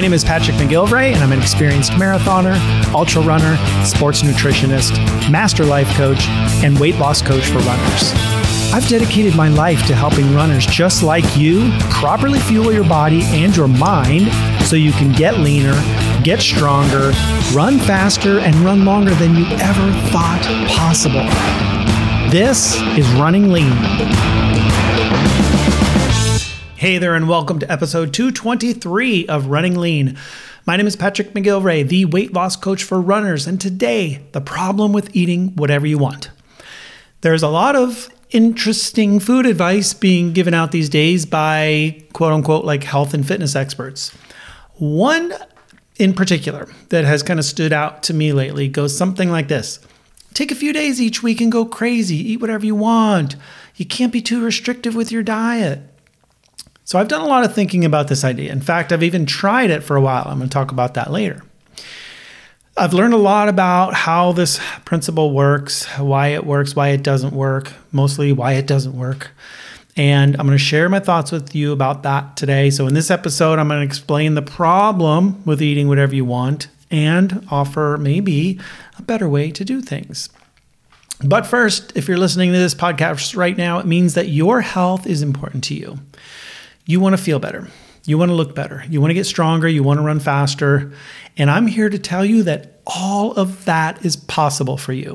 My name is Patrick McGilvray, and I'm an experienced marathoner, ultra runner, sports nutritionist, master life coach, and weight loss coach for runners. I've dedicated my life to helping runners just like you properly fuel your body and your mind so you can get leaner, get stronger, run faster, and run longer than you ever thought possible. This is Running Lean. Hey there, and welcome to episode 223 of Running Lean. My name is Patrick McGilvray, the weight loss coach for runners, and today, the problem with eating whatever you want. There's a lot of interesting food advice being given out these days by quote unquote like health and fitness experts. One in particular that has kind of stood out to me lately goes something like this. Take a few days each week and go crazy. Eat whatever you want. You can't be too restrictive with your diet. So I've done a lot of thinking about this idea. In fact, I've even tried it for a while. I'm going to talk about that later. I've learned a lot about how this principle works, why it doesn't work, mostly why it doesn't work. And I'm going to share my thoughts with you about that today. So in this episode, I'm going to explain the problem with eating whatever you want and offer maybe a better way to do things. But first, if you're listening to this podcast right now, it means that your health is important to you. You want to feel better. You want to look better. You want to get stronger. You want to run faster. And I'm here to tell you that all of that is possible for you.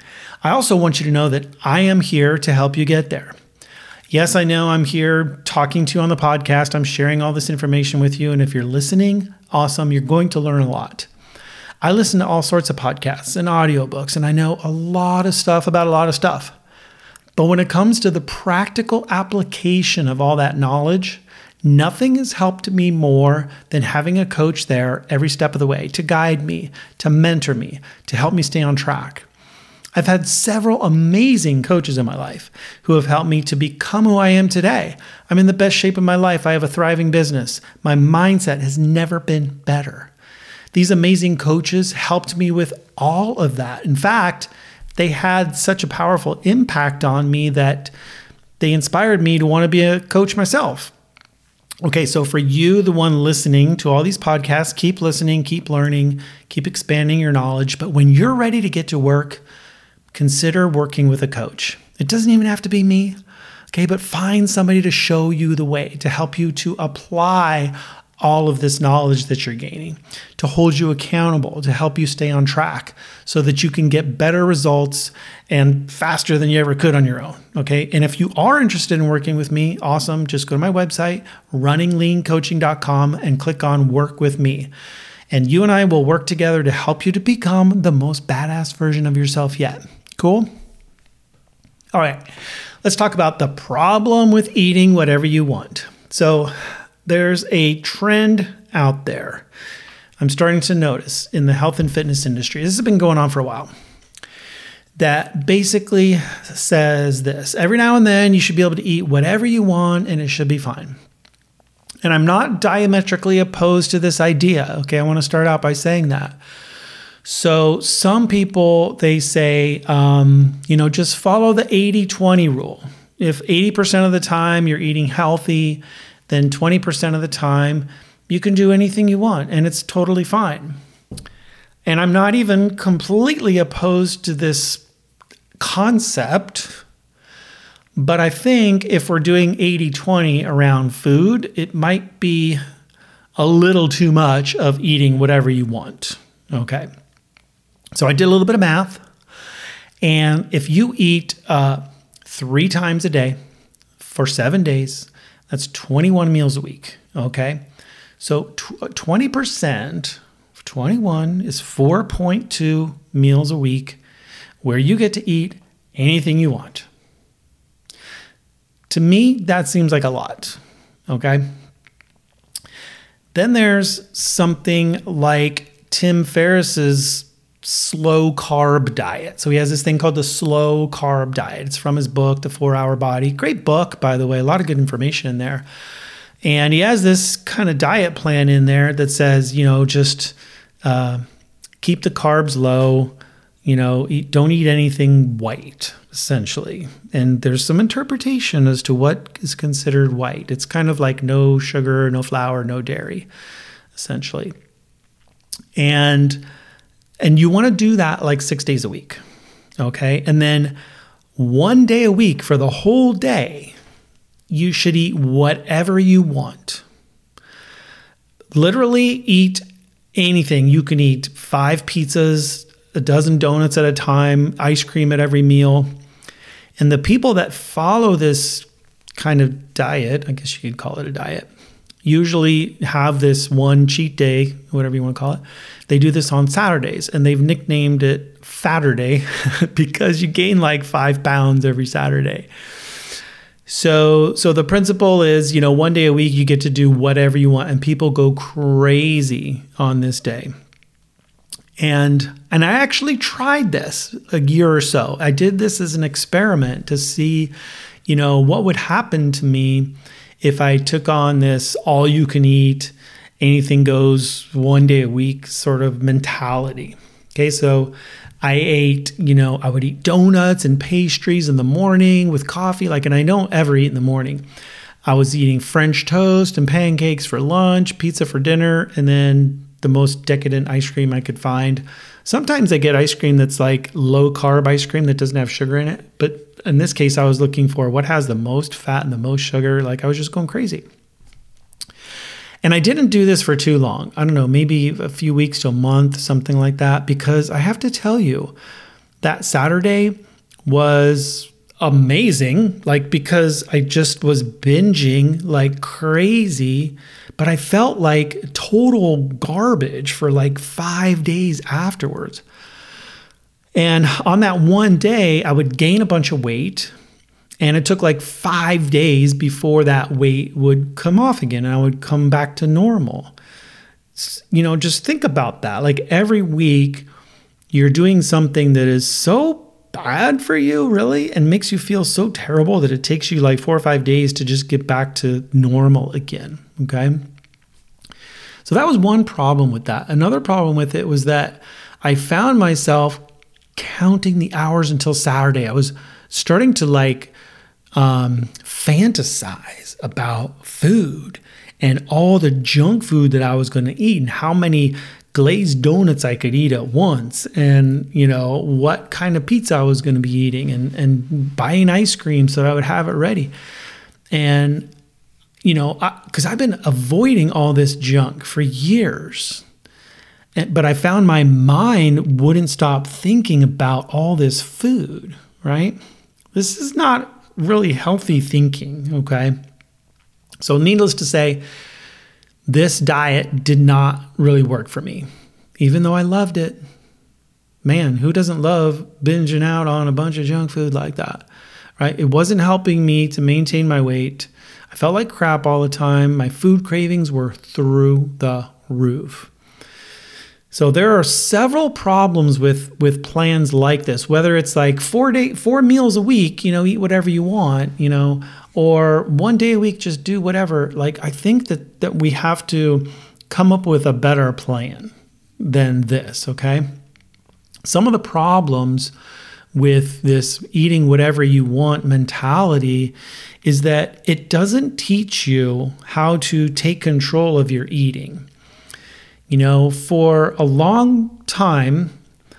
I also want you to know that I am here to help you get there. Yes, I know I'm here talking to you on the podcast. I'm sharing all this information with you. And if you're listening, awesome. You're going to learn a lot. I listen to all sorts of podcasts and audiobooks, and I know a lot of stuff about a lot of stuff. But when it comes to the practical application of all that knowledge, nothing has helped me more than having a coach there every step of the way to guide me, to mentor me, to help me stay on track. I've had several amazing coaches in my life who have helped me to become who I am today. I'm in the best shape of my life. I have a thriving business. My mindset has never been better. These amazing coaches helped me with all of that. In fact, they had such a powerful impact on me that they inspired me to want to be a coach myself. Okay, so for you, the one listening to all these podcasts, keep listening, keep learning, keep expanding your knowledge. But when you're ready to get to work, consider working with a coach. It doesn't even have to be me, okay? But find somebody to show you the way, to help you to apply all of this knowledge that you're gaining, to hold you accountable, to help you stay on track so that you can get better results and faster than you ever could on your own, okay? And if you are interested in working with me, awesome. Just go to my website, runningleancoaching.com, and click on Work With Me. And you and I will work together to help you to become the most badass version of yourself yet. Cool? All right, let's talk about the problem with eating whatever you want. So there's a trend out there I'm starting to notice in the health and fitness industry. This has been going on for a while. That basically says this: every now and then you should be able to eat whatever you want and it should be fine. And I'm not diametrically opposed to this idea. Okay, I want to start out by saying that. So some people, they say, just follow the 80-20 rule. If 80% of the time you're eating healthy, then 20% of the time you can do anything you want and it's totally fine. And I'm not even completely opposed to this concept, but I think if we're doing 80-20 around food, it might be a little too much of eating whatever you want, okay? So I did a little bit of math, and if you eat 3 times a day for 7 days, that's 21 meals a week, okay? So 20% of 21 is 4.2 meals a week where you get to eat anything you want. To me, that seems like a lot, okay? Then there's something like Tim Ferriss's slow carb diet. So he has this thing called the slow carb diet. It's from his book, The 4-Hour Body. Great book, by the way. A lot of good information in there. And he has this kind of diet plan in there that says, just keep the carbs low, don't eat anything white, essentially. And there's some interpretation as to what is considered white. It's kind of like no sugar, no flour, no dairy. essentially. And you want to do that like 6 days a week. Okay. And then 1 day a week for the whole day, you should eat whatever you want. Literally eat anything. You can eat 5 pizzas, a dozen donuts at a time, ice cream at every meal. And the people that follow this kind of diet, I guess you could call it a diet, usually have this one cheat day, whatever you want to call it. They do this on Saturdays, and they've nicknamed it Fatterday because you gain like 5 pounds every Saturday. So the principle is, 1 day a week, you get to do whatever you want, and people go crazy on this day. And I actually tried this a year or so. I did this as an experiment to see, what would happen to me if I took on this all you can eat, anything goes 1 day a week sort of mentality. Okay, so I ate, I would eat donuts and pastries in the morning with coffee, and I don't ever eat in the morning. I was eating French toast and pancakes for lunch, pizza for dinner, and then the most decadent ice cream I could find. Sometimes I get ice cream that's like low carb ice cream that doesn't have sugar in it. But in this case, I was looking for what has the most fat and the most sugar. I was just going crazy. And I didn't do this for too long. I don't know, maybe a few weeks to a month, something like that, because I have to tell you that Saturday was amazing, because I just was binging like crazy, but I felt like total garbage for 5 days afterwards. And on that one day, I would gain a bunch of weight. And it took 5 days before that weight would come off again and I would come back to normal. Just think about that. Every week you're doing something that is so bad for you, really, and makes you feel so terrible that it takes you 4 or 5 days to just get back to normal again. Okay. So that was one problem with that. Another problem with it was that I found myself counting the hours until Saturday. I was starting to fantasize about food and all the junk food that I was going to eat and how many glazed donuts I could eat at once and, what kind of pizza I was going to be eating and buying ice cream so I would have it ready. And, because I've been avoiding all this junk for years, but I found my mind wouldn't stop thinking about all this food, right? This is not really healthy thinking, okay? So needless to say, this diet did not really work for me, even though I loved it. Man, who doesn't love binging out on a bunch of junk food like that, right? It wasn't helping me to maintain my weight. I felt like crap all the time. My food cravings were through the roof. So there are several problems with plans like this, whether it's 4 meals a week, eat whatever you want, or 1 day a week, just do whatever. I think that we have to come up with a better plan than this, okay? Some of the problems with this eating whatever you want mentality is that it doesn't teach you how to take control of your eating. For a long time,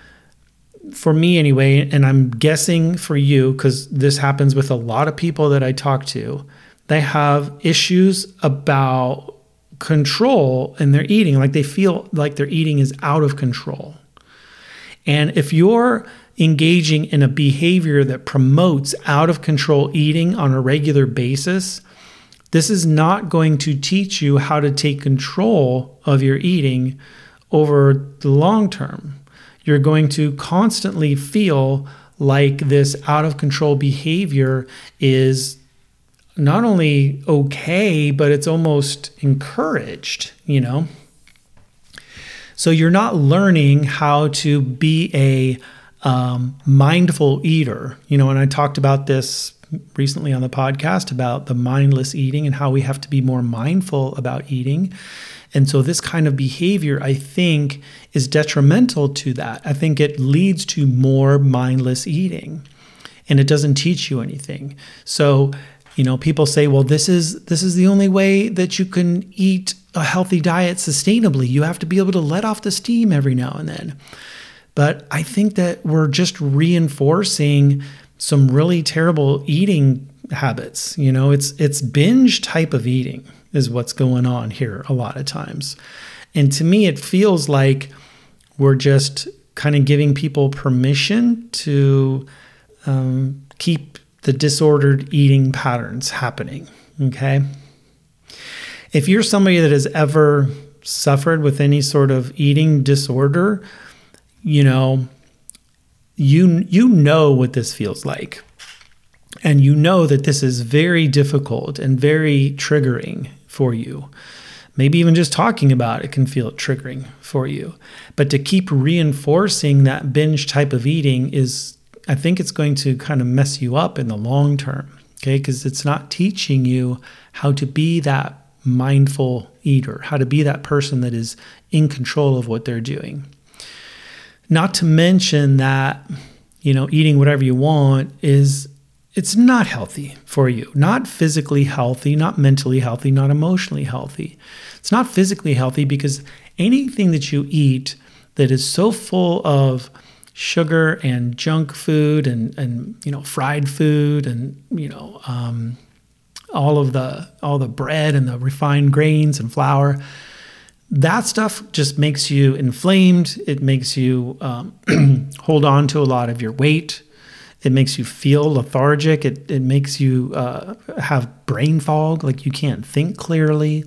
for me anyway, and I'm guessing for you, because this happens with a lot of people that I talk to, they have issues about control in their eating. They feel like their eating is out of control. And if you're engaging in a behavior that promotes out of control eating on a regular basis, this is not going to teach you how to take control of your eating over the long term. You're going to constantly feel like this out of control behavior is not only okay, but it's almost encouraged, So you're not learning how to be a mindful eater, and I talked about this recently on the podcast about the mindless eating and how we have to be more mindful about eating. And so this kind of behavior, I think, is detrimental to that. I think it leads to more mindless eating and it doesn't teach you anything. So, People say, well, this is the only way that you can eat a healthy diet sustainably. You have to be able to let off the steam every now and then. But I think that we're just reinforcing some really terrible eating habits. It's binge type of eating is what's going on here a lot of times. And to me, it feels like we're just kind of giving people permission to keep the disordered eating patterns happening, okay? If you're somebody that has ever suffered with any sort of eating disorder, you know what this feels like. And you know that this is very difficult and very triggering for you. Maybe even just talking about it can feel triggering for you. But to keep reinforcing that binge type of eating I think it's going to kind of mess you up in the long term, okay? Because it's not teaching you how to be that mindful eater, how to be that person that is in control of what they're doing. Not to mention that, eating whatever you want it's not healthy for you. Not physically healthy, not mentally healthy, not emotionally healthy. It's not physically healthy because anything that you eat that is so full of sugar and junk food and fried food and all the bread and the refined grains and flour, that stuff just makes you inflamed. It makes you hold on to a lot of your weight. It makes you feel lethargic. It makes you have brain fog, like you can't think clearly.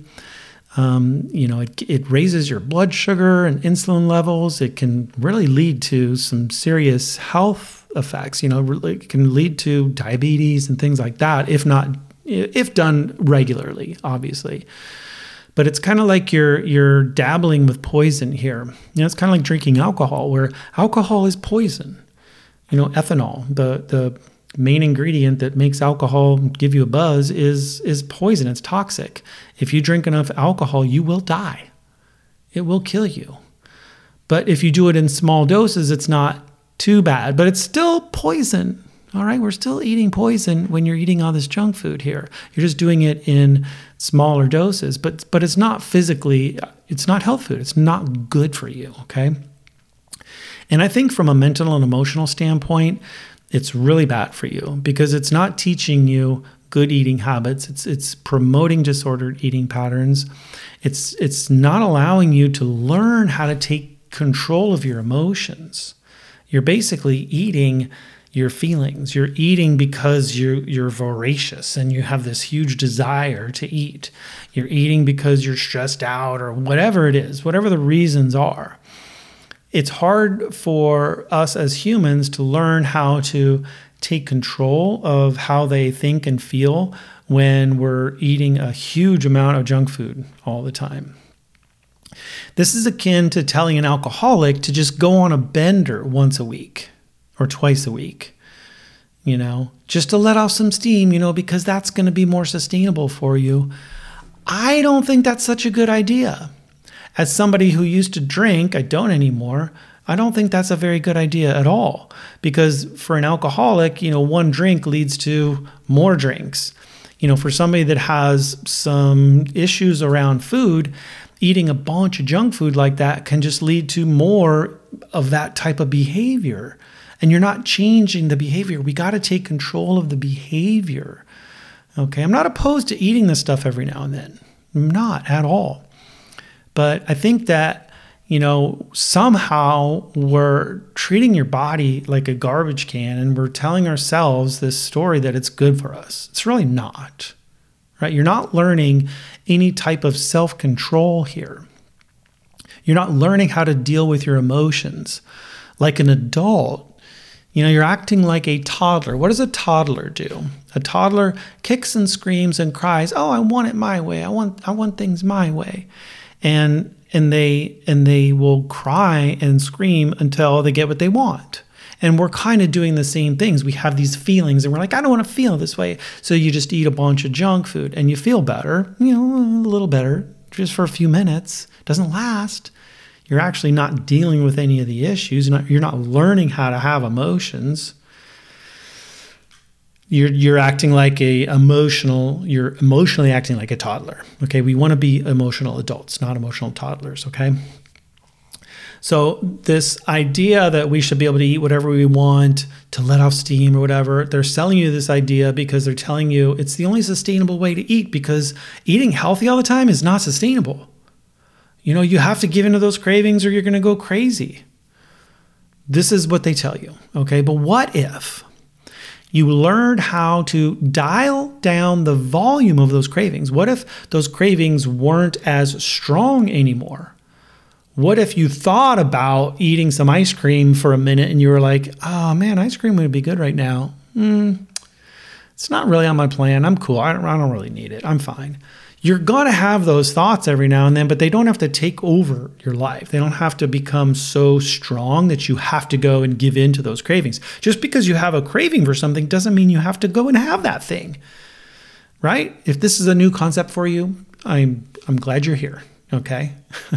It raises your blood sugar and insulin levels. It can really lead to some serious health effects. It can lead to diabetes and things like that, if done regularly, obviously. But it's kind of like you're dabbling with poison here. It's kind of like drinking alcohol, where alcohol is poison. Ethanol, the main ingredient that makes alcohol give you a buzz is poison. It's toxic. If you drink enough alcohol, you will die. It will kill you. But if you do it in small doses, it's not too bad, but it's still poison. All right, we're still eating poison when you're eating all this junk food here. You're just doing it in smaller doses, but it's not it's not health food. It's not good for you, okay? And I think from a mental and emotional standpoint, it's really bad for you because it's not teaching you good eating habits. It's promoting disordered eating patterns. It's not allowing you to learn how to take control of your emotions. You're basically eating your feelings. You're eating because you're voracious and you have this huge desire to eat. You're eating because you're stressed out or whatever it is, whatever the reasons are. It's hard for us as humans to learn how to take control of how they think and feel when we're eating a huge amount of junk food all the time. This is akin to telling an alcoholic to just go on a bender once a week or twice a week, just to let off some steam, because that's going to be more sustainable for you. I don't think that's such a good idea. As somebody who used to drink, I don't anymore, I don't think that's a very good idea at all. Because for an alcoholic, one drink leads to more drinks. For somebody that has some issues around food, eating a bunch of junk food like that can just lead to more of that type of behavior. And you're not changing the behavior. We got to take control of the behavior. Okay, I'm not opposed to eating this stuff every now and then. I'm not at all. But I think that, somehow we're treating your body like a garbage can and we're telling ourselves this story that it's good for us. It's really not, right? You're not learning any type of self-control here. You're not learning how to deal with your emotions like an adult. You're acting like a toddler. What does a toddler do? A toddler kicks and screams and cries, "Oh, I want it my way. I want things my way." And they will cry and scream until they get what they want. And we're kind of doing the same things. We have these feelings and we're like, I don't want to feel this way. So you just eat a bunch of junk food and you feel better, a little better, just for a few minutes. It doesn't last. You're actually not dealing with any of the issues. You're not learning how to have emotions. you're acting like you're emotionally acting like a toddler. Okay. We want to be emotional adults, not emotional toddlers. Okay. So this idea that we should be able to eat whatever we want to let off steam or whatever, they're selling you this idea because they're telling you it's the only sustainable way to eat, because eating healthy all the time is not sustainable. You have to give into those cravings or you're going to go crazy. This is what they tell you. Okay. But what if you learned how to dial down the volume of those cravings? What if those cravings weren't as strong anymore? What if you thought about eating some ice cream for a minute and you were like, oh man, ice cream would be good right now. It's not really on my plan. I'm cool. I don't really need it. I'm fine. You're going to have those thoughts every now and then, but they don't have to take over your life. They don't have to become so strong that you have to go and give in to those cravings. Just because you have a craving for something doesn't mean you have to go and have that thing, right? If this is a new concept for you, I'm glad you're here, okay?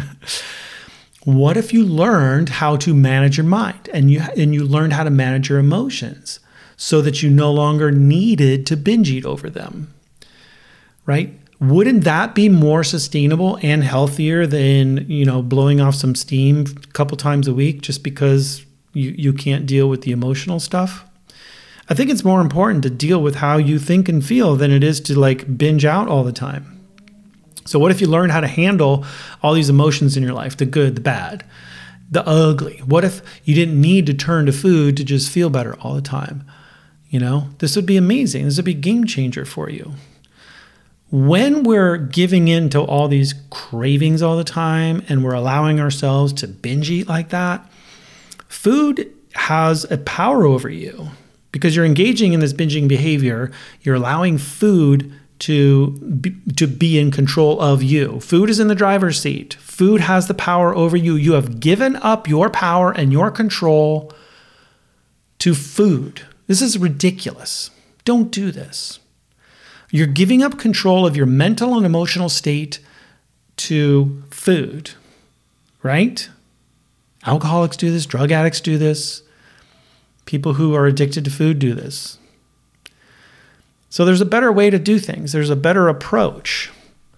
What if you learned how to manage your mind and you learned how to manage your emotions so that you no longer needed to binge eat over them, right? Wouldn't that be more sustainable and healthier than, blowing off some steam a couple times a week just because you can't deal with the emotional stuff? I think it's more important to deal with how you think and feel than it is to binge out all the time. So what if you learned how to handle all these emotions in your life, the good, the bad, the ugly? What if you didn't need to turn to food to just feel better all the time? This would be amazing. This would be a game changer for you. When we're giving in to all these cravings all the time and we're allowing ourselves to binge eat like that, food has a power over you because you're engaging in this binging behavior. You're allowing food to be in control of you. Food is in the driver's seat. Food has the power over you. You have given up your power and your control to food. This is ridiculous. Don't do this. You're giving up control of your mental and emotional state to food, right? Alcoholics do this. Drug addicts do this. People who are addicted to food do this. So there's a better way to do things. There's a better approach.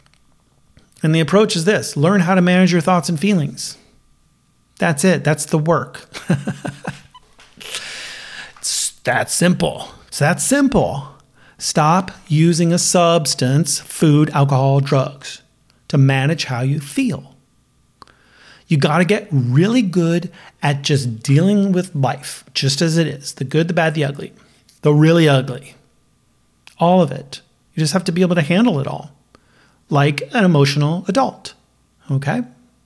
And the approach is this: learn how to manage your thoughts and feelings. That's it. That's the work. It's that simple. It's that simple. Stop using a substance, food, alcohol, drugs, to manage how you feel. You got to get really good at just dealing with life, just as it is. The good, the bad, the ugly. The really ugly. All of it. You just have to be able to handle it all, like an emotional adult, okay?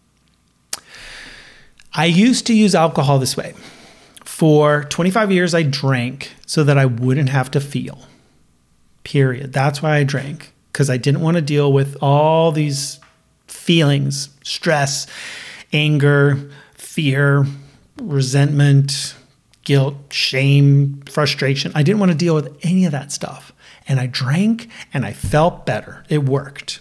I used to use alcohol this way. For 25 years, I drank so that I wouldn't have to feel, period. That's why I drank, because I didn't want to deal with all these feelings, stress, anger, fear, resentment, guilt, shame, frustration. I didn't want to deal with any of that stuff. And I drank and I felt better. It worked.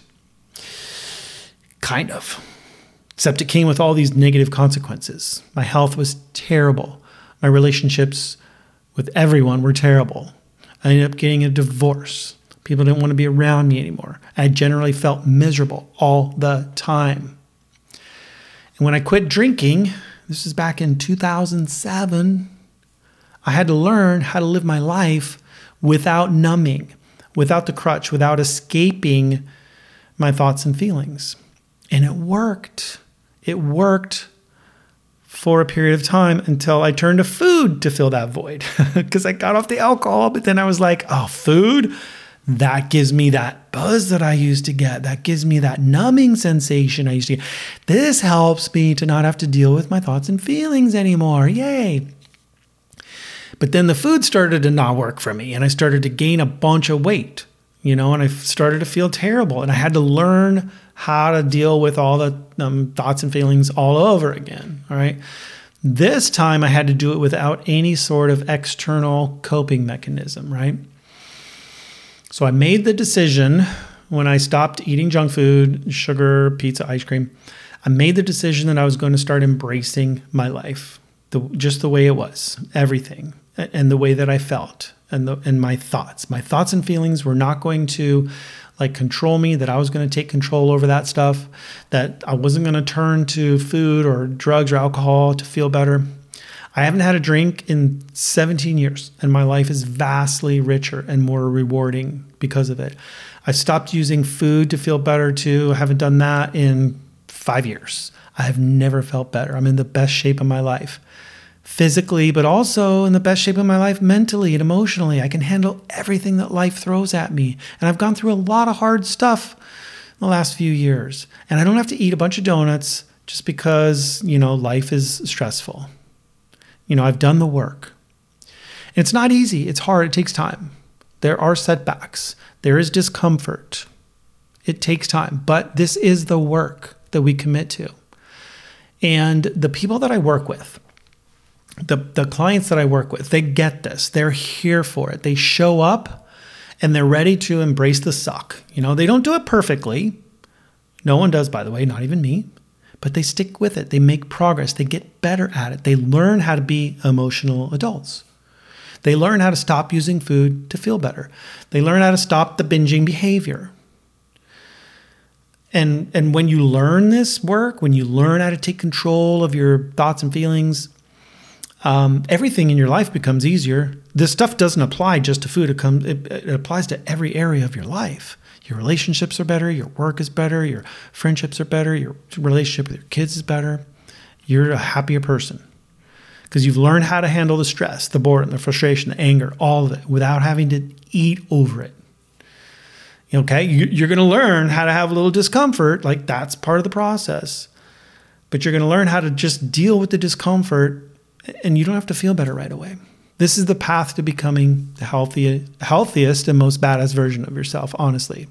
Kind of. Except it came with all these negative consequences. My health was terrible. My relationships with everyone were terrible. I ended up getting a divorce. People didn't want to be around me anymore. I generally felt miserable all the time. And when I quit drinking, this is back in 2007, I had to learn how to live my life without numbing, without the crutch, without escaping my thoughts and feelings. And it worked. It worked for a period of time until I turned to food to fill that void. Because I got off the alcohol, but then I was like, oh, food? That gives me that buzz that I used to get. That gives me that numbing sensation I used to get. This helps me to not have to deal with my thoughts and feelings anymore. Yay. But then the food started to not work for me, and I started to gain a bunch of weight, and I started to feel terrible, and I had to learn how to deal with all the thoughts and feelings all over again, all right? This time I had to do it without any sort of external coping mechanism, right? So I made the decision when I stopped eating junk food, sugar, pizza, ice cream. I made the decision that I was going to start embracing my life, just the way it was, everything, and the way that I felt. and my thoughts. My thoughts and feelings were not going to like control me, that I was going to take control over that stuff, that I wasn't going to turn to food or drugs or alcohol to feel better. I haven't had a drink in 17 years, and my life is vastly richer and more rewarding because of it. I stopped using food to feel better too. I haven't done that in 5 years. I have never felt better. I'm in the best shape of my life, physically, but also in the best shape of my life mentally and emotionally. I can handle everything that life throws at me. And I've gone through a lot of hard stuff in the last few years. And I don't have to eat a bunch of donuts just because, life is stressful. I've done the work. It's not easy. It's hard. It takes time. There are setbacks. There is discomfort. It takes time. But this is the work that we commit to. And the people that I work with, the clients that I work with, they get this. They're here for it. They show up and they're ready to embrace the suck. They don't do it perfectly. No one does, by the way, not even me. But they stick with it. They make progress. They get better at it. They learn how to be emotional adults. They learn how to stop using food to feel better. They learn how to stop the binging behavior. And when you learn this work, when you learn how to take control of your thoughts and feelings, everything in your life becomes easier. This stuff doesn't apply just to food. It applies to every area of your life. Your relationships are better. Your work is better. Your friendships are better. Your relationship with your kids is better. You're a happier person because you've learned how to handle the stress, the boredom, the frustration, the anger, all of it without having to eat over it. Okay, you're going to learn how to have a little discomfort. Like that's part of the process. But you're going to learn how to just deal with the discomfort, and you don't have to feel better right away. This is the path to becoming the healthiest and most badass version of yourself, honestly.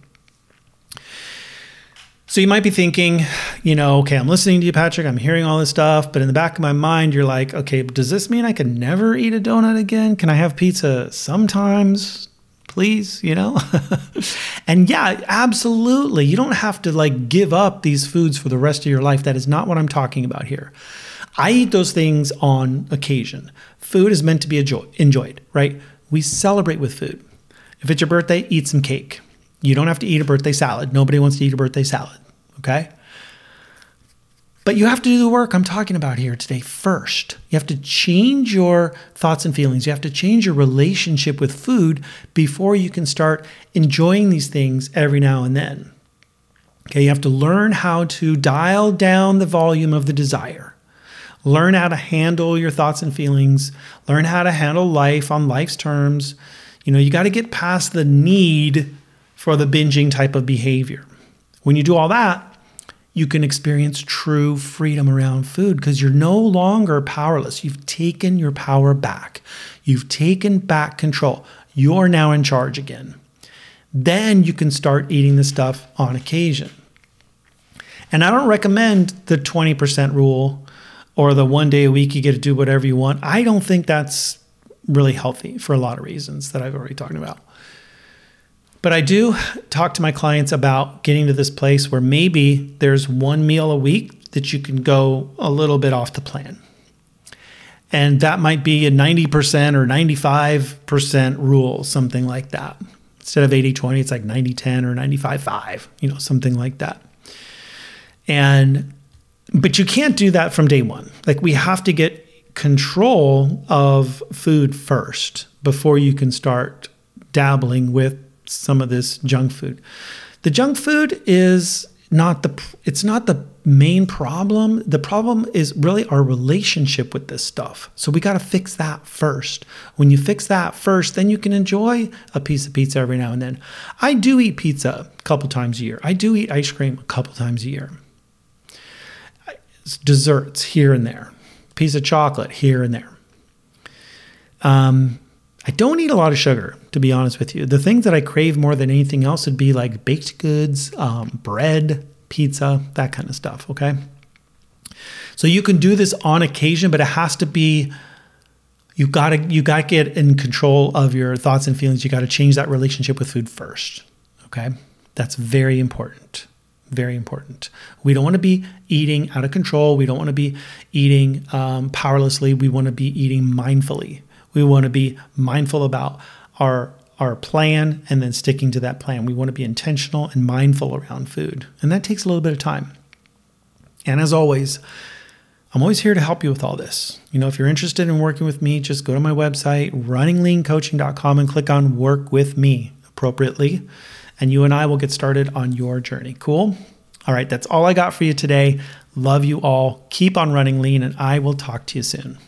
So you might be thinking, okay, I'm listening to you, Patrick. I'm hearing all this stuff. But in the back of my mind, you're like, okay, does this mean I can never eat a donut again? Can I have pizza sometimes, please? And yeah, absolutely. You don't have to give up these foods for the rest of your life. That is not what I'm talking about here. I eat those things on occasion. Food is meant to be enjoyed, right? We celebrate with food. If it's your birthday, eat some cake. You don't have to eat a birthday salad. Nobody wants to eat a birthday salad, okay? But you have to do the work I'm talking about here today first. You have to change your thoughts and feelings. You have to change your relationship with food before you can start enjoying these things every now and then. Okay, you have to learn how to dial down the volume of the desire. Learn how to handle your thoughts and feelings. Learn how to handle life on life's terms. You got to get past the need for the binging type of behavior. When you do all that, you can experience true freedom around food because you're no longer powerless. You've taken your power back. You've taken back control. You're now in charge again. Then you can start eating the stuff on occasion. And I don't recommend the 20% rule or the 1 day a week you get to do whatever you want. I don't think that's really healthy for a lot of reasons that I've already talked about. But I do talk to my clients about getting to this place where maybe there's one meal a week that you can go a little bit off the plan. And that might be a 90% or 95% rule, something like that. Instead of 80-20, it's like 90-10 or 95-5, something like that. But you can't do that from day one. We have to get control of food first before you can start dabbling with some of this junk food. The junk food is not the main problem. The problem is really our relationship with this stuff. So we got to fix that first. When you fix that first, then you can enjoy a piece of pizza every now and then. I do eat pizza a couple times a year. I do eat ice cream a couple times a year. Desserts here and there, piece of chocolate here and there. I don't eat a lot of sugar, to be honest with you. The things that I crave more than anything else would be like baked goods, bread, pizza, that kind of stuff, okay? So you can do this on occasion, but it has to be, you gotta get in control of your thoughts and feelings. You gotta change that relationship with food first, okay? That's very important. Very important. We don't want to be eating out of control. We don't want to be eating powerlessly. We want to be eating mindfully. We want to be mindful about our plan and then sticking to that plan. We want to be intentional and mindful around food. And that takes a little bit of time. And as always, I'm always here to help you with all this. If you're interested in working with me, just go to my website, runningleancoaching.com, and click on Work With Me appropriately. And you and I will get started on your journey. Cool? All right, that's all I got for you today. Love you all. Keep on running lean, and I will talk to you soon.